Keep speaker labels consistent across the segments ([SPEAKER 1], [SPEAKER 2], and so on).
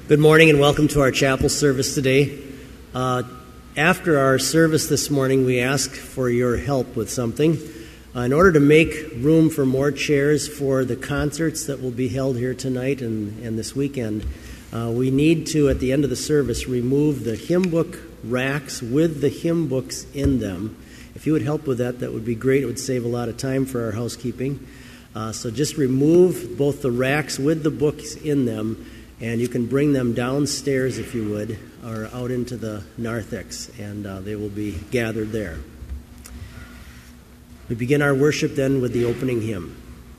[SPEAKER 1] Good morning and welcome to our chapel service today. After our service this morning, we ask for your help with something. In order to make room for more chairs for the concerts that will be held here tonight and this weekend, we need to, at the end of the service, remove the hymn book racks with the hymn books in them. If you would help with that, that would be great. It would save a lot of time for our housekeeping. So just remove both the racks with the books in them, and you can bring them downstairs, if you would, or out into the narthex, and they will be gathered there. We begin our worship then with the opening hymn.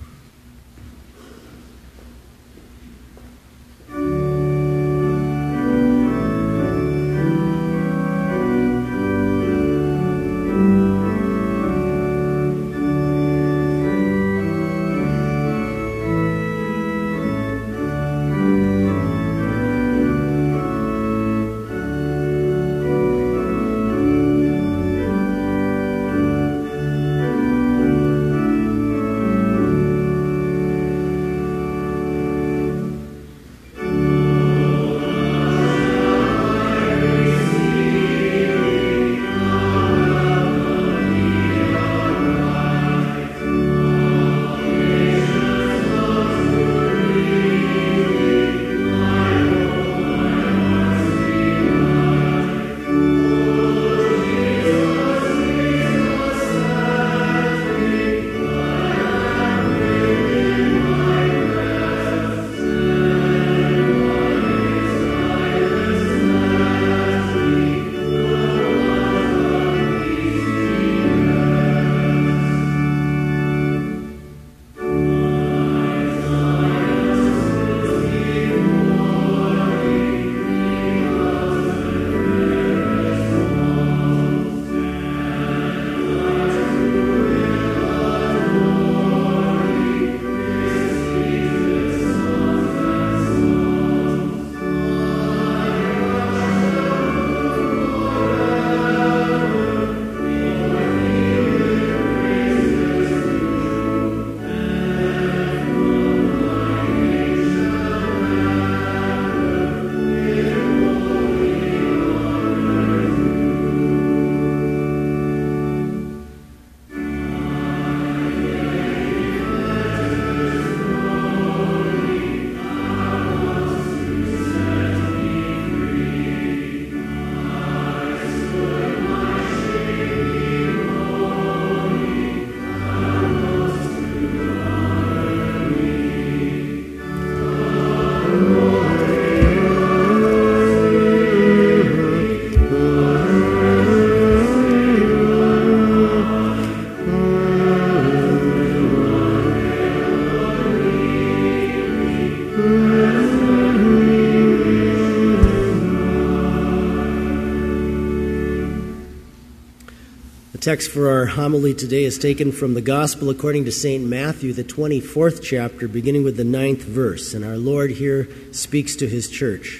[SPEAKER 1] The text for our homily today is taken from the Gospel according to St. Matthew, the 24th chapter, beginning with the 9th verse. And our Lord here speaks to his church.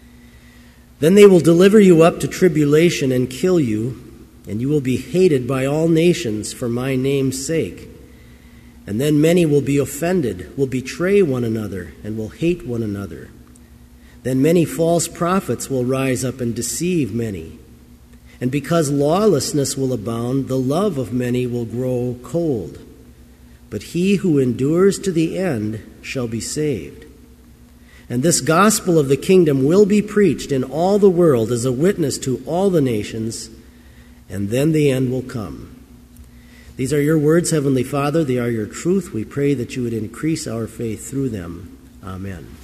[SPEAKER 1] Then they will deliver you up to tribulation and kill you, and you will be hated by all nations for my name's sake. And then many will be offended, will betray one another, and will hate one another. Then many false prophets will rise up and deceive many. And because lawlessness will abound, the love of many will grow cold. But he who endures to the end shall be saved. And this gospel of the kingdom will be preached in all the world as a witness to all the nations, and then the end will come. These are your words, Heavenly Father. They are your truth. We pray that you would increase our faith through them. Amen.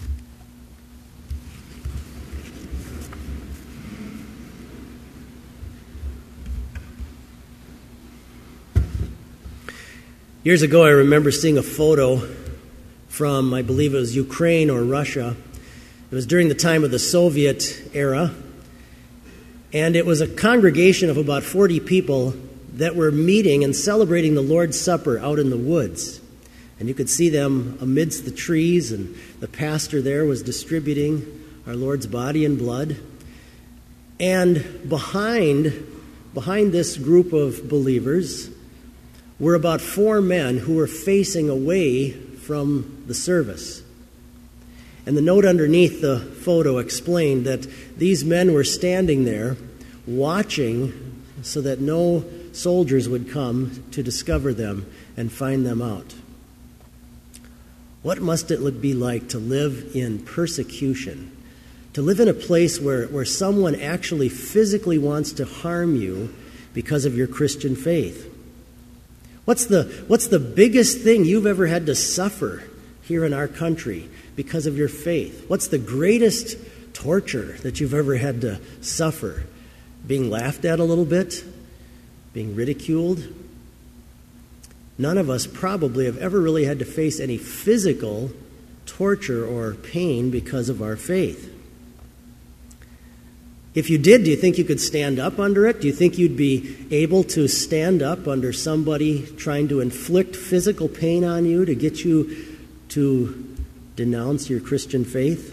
[SPEAKER 1] Years ago, I remember seeing a photo from, I believe it was Ukraine or Russia. It was during the time of the Soviet era, and it was a congregation of about 40 people that were meeting and celebrating the Lord's Supper out in the woods. And you could see them amidst the trees, and the pastor there was distributing our Lord's body and blood. And behind this group of believers were about 4 men who were facing away from the service. And the note underneath the photo explained that these men were standing there watching so that no soldiers would come to discover them and find them out. What must it be like to live in persecution? To live in a place where someone actually physically wants to harm you because of your Christian faith? What's the biggest thing you've ever had to suffer here in our country because of your faith? What's the greatest torture that you've ever had to suffer? Being laughed at a little bit? Being ridiculed? None of us probably have ever really had to face any physical torture or pain because of our faith. If you did, do you think you could stand up under it? Do you think you'd be able to stand up under somebody trying to inflict physical pain on you to get you to denounce your Christian faith?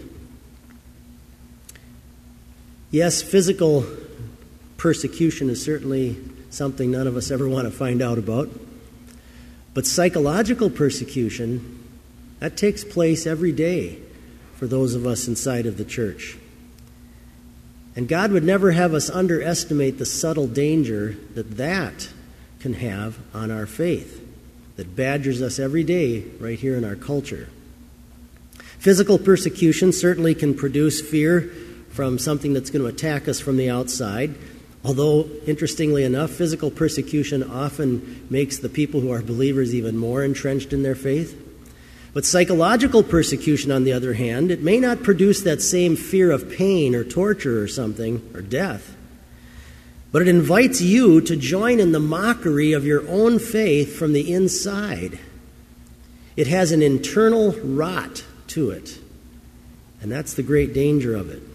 [SPEAKER 1] Yes, physical persecution is certainly something none of us ever want to find out about. But psychological persecution, that takes place every day for those of us inside of the church. And God would never have us underestimate the subtle danger that can have on our faith, that badgers us every day right here in our culture. Physical persecution certainly can produce fear from something that's going to attack us from the outside. Although, interestingly enough, physical persecution often makes the people who are believers even more entrenched in their faith. But psychological persecution, on the other hand, it may not produce that same fear of pain or torture or something, or death. But it invites you to join in the mockery of your own faith from the inside. It has an internal rot to it. And that's the great danger of it.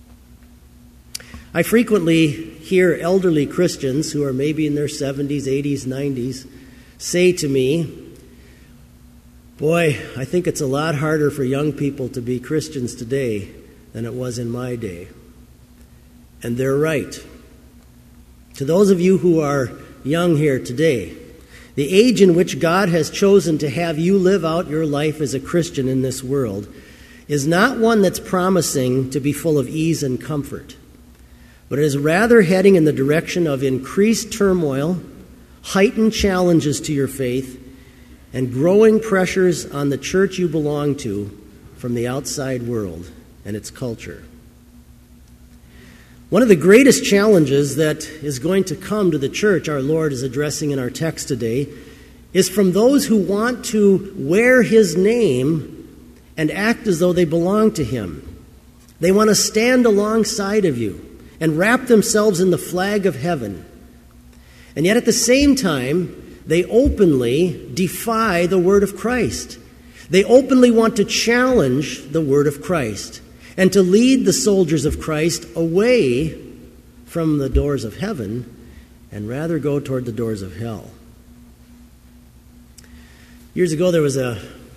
[SPEAKER 1] I frequently hear elderly Christians who are maybe in their 70s, 80s, 90s say to me, "Boy, I think it's a lot harder for young people to be Christians today than it was in my day." And they're right. To those of you who are young here today, the age in which God has chosen to have you live out your life as a Christian in this world is not one that's promising to be full of ease and comfort, but it is rather heading in the direction of increased turmoil, heightened challenges to your faith, and growing pressures on the church you belong to from the outside world and its culture. One of the greatest challenges that is going to come to the church our Lord is addressing in our text today is from those who want to wear His name and act as though they belong to Him. They want to stand alongside of you and wrap themselves in the flag of heaven. And yet at the same time, they openly defy the word of Christ. They openly want to challenge the word of Christ and to lead the soldiers of Christ away from the doors of heaven and rather go toward the doors of hell. Years ago, there was a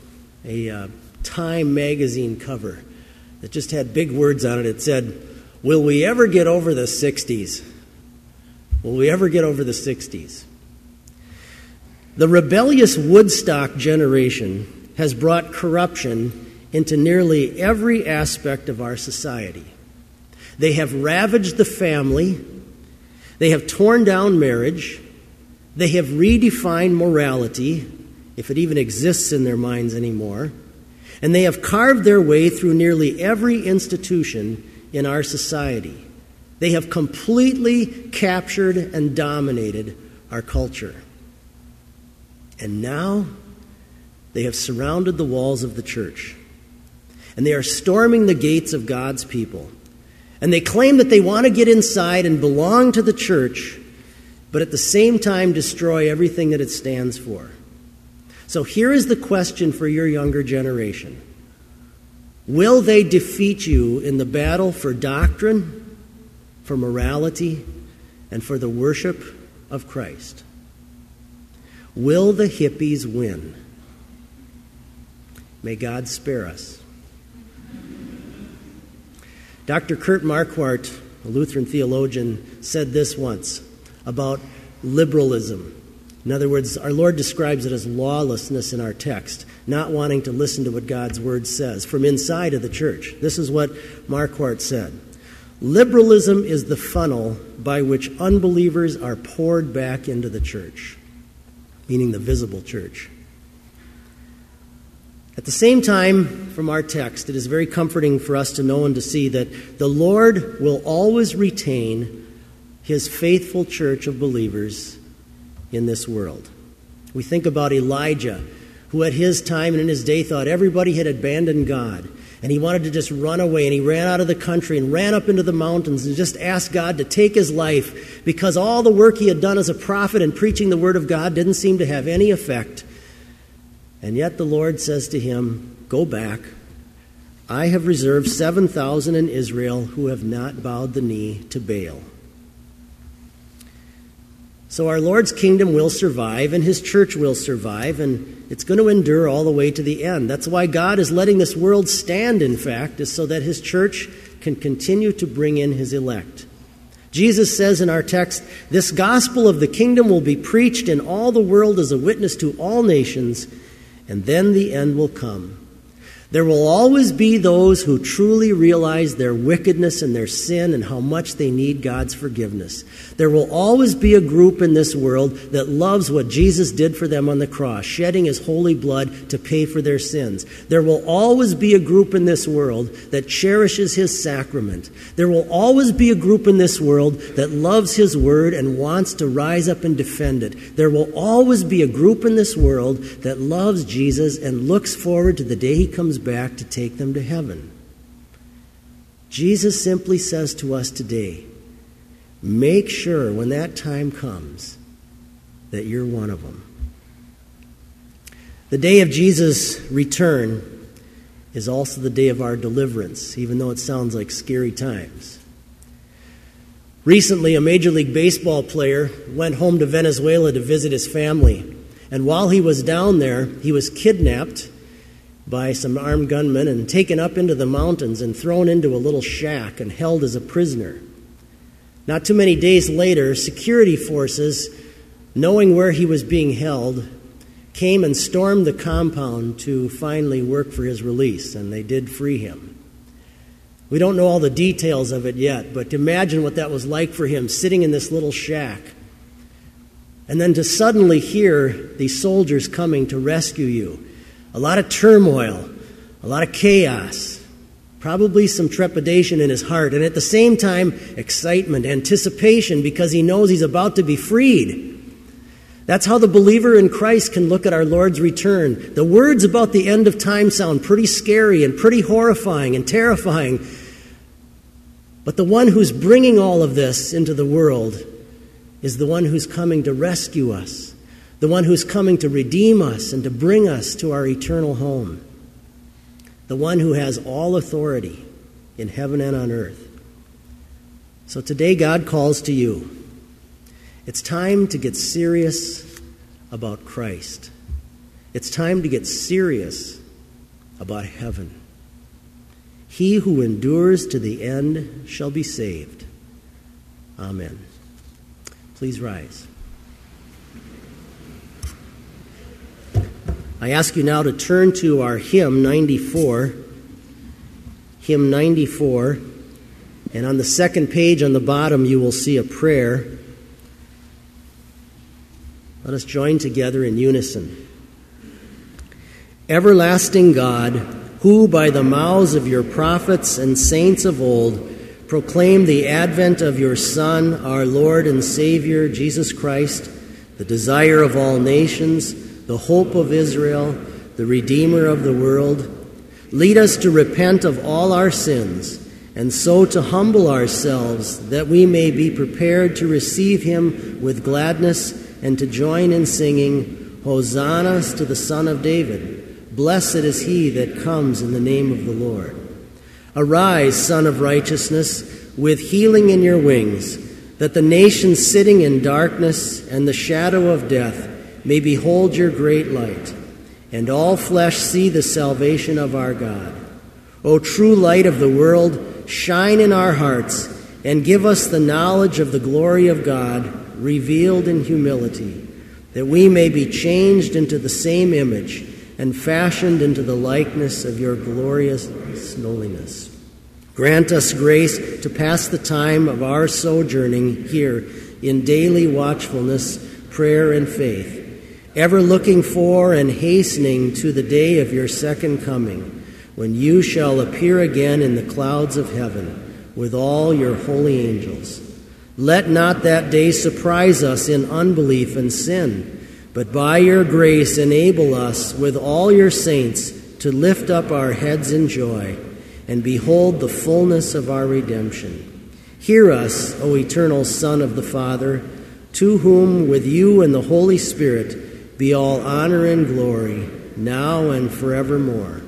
[SPEAKER 1] Time magazine cover that just had big words on it. It said, "Will we ever get over the 60s? Will we ever get over the 60s?" The rebellious Woodstock generation has brought corruption into nearly every aspect of our society. They have ravaged the family. They have torn down marriage. They have redefined morality, if it even exists in their minds anymore. And they have carved their way through nearly every institution in our society. They have completely captured and dominated our culture. And now they have surrounded the walls of the church. And they are storming the gates of God's people. And they claim that they want to get inside and belong to the church, but at the same time destroy everything that it stands for. So here is the question for your younger generation. Will they defeat you in the battle for doctrine, for morality, and for the worship of Christ? Will the hippies win? May God spare us. Dr. Kurt Marquardt, a Lutheran theologian, said this once about liberalism. In other words, our Lord describes it as lawlessness in our text. not wanting to listen to what God's Word says from inside of the church. This is what Marquardt said. Liberalism is the funnel by which unbelievers are poured back into the church, meaning the visible church. At the same time, from our text, it is very comforting for us to know and to see that the Lord will always retain His faithful church of believers in this world. We think about Elijah, who at his time and in his day thought everybody had abandoned God, and he wanted to just run away, and he ran out of the country and ran up into the mountains and just asked God to take his life because all the work he had done as a prophet and preaching the Word of God didn't seem to have any effect. And yet the Lord says to him, "Go back. I have reserved 7,000 in Israel who have not bowed the knee to Baal." So our Lord's kingdom will survive, and His church will survive, and it's going to endure all the way to the end. That's why God is letting this world stand, in fact, is so that His church can continue to bring in His elect. Jesus says in our text, "This gospel of the kingdom will be preached in all the world as a witness to all nations, and then the end will come. There will always be those who truly realize their wickedness and their sin and how much they need God's forgiveness. There will always be a group in this world that loves what Jesus did for them on the cross, shedding His holy blood to pay for their sins. There will always be a group in this world that cherishes His sacrament. There will always be a group in this world that loves His word and wants to rise up and defend it. There will always be a group in this world that loves Jesus and looks forward to the day He comes back to take them to heaven." Jesus simply says to us today, make sure when that time comes that you're one of them. The day of Jesus' return is also the day of our deliverance, even though it sounds like scary times. Recently, a Major League Baseball player went home to Venezuela to visit his family, and while he was down there, he was kidnapped by some armed gunmen and taken up into the mountains and thrown into a little shack and held as a prisoner. Not too many days later, security forces, knowing where he was being held, came and stormed the compound to finally work for his release, and they did free him. We don't know all the details of it yet, but imagine what that was like for him, sitting in this little shack. And then to suddenly hear these soldiers coming to rescue you. A lot of turmoil, a lot of chaos, probably some trepidation in his heart, and at the same time, excitement, anticipation, because he knows he's about to be freed. That's how the believer in Christ can look at our Lord's return. The words about the end of time sound pretty scary and pretty horrifying and terrifying, but the one who's bringing all of this into the world is the one who's coming to rescue us. The one who's coming to redeem us and to bring us to our eternal home. The one who has all authority in heaven and on earth. So today God calls to you. It's time to get serious about Christ. It's time to get serious about heaven. He who endures to the end shall be saved. Amen. Please rise. I ask you now to turn to our hymn 94, hymn 94, and on the second page on the bottom you will see a prayer. Let us join together in unison. Everlasting God, who by the mouths of your prophets and saints of old proclaimed the advent of your Son, our Lord and Savior, Jesus Christ, the desire of all nations, the hope of Israel, the Redeemer of the world, lead us to repent of all our sins, and so to humble ourselves that we may be prepared to receive Him with gladness and to join in singing, Hosanna to the Son of David. Blessed is He that comes in the name of the Lord. Arise, Son of Righteousness, with healing in your wings, that the nations sitting in darkness and the shadow of death may behold your great light, and all flesh see the salvation of our God. O true light of the world, shine in our hearts, and give us the knowledge of the glory of God revealed in humility, that we may be changed into the same image, and fashioned into the likeness of your glorious holiness. Grant us grace to pass the time of our sojourning here in daily watchfulness, prayer, and faith, ever looking for and hastening to the day of your second coming, when you shall appear again in the clouds of heaven with all your holy angels. Let not that day surprise us in unbelief and sin, but by your grace enable us with all your saints to lift up our heads in joy and behold the fullness of our redemption. Hear us, O eternal Son of the Father, to whom with you and the Holy Spirit be all honor and glory, now and forevermore.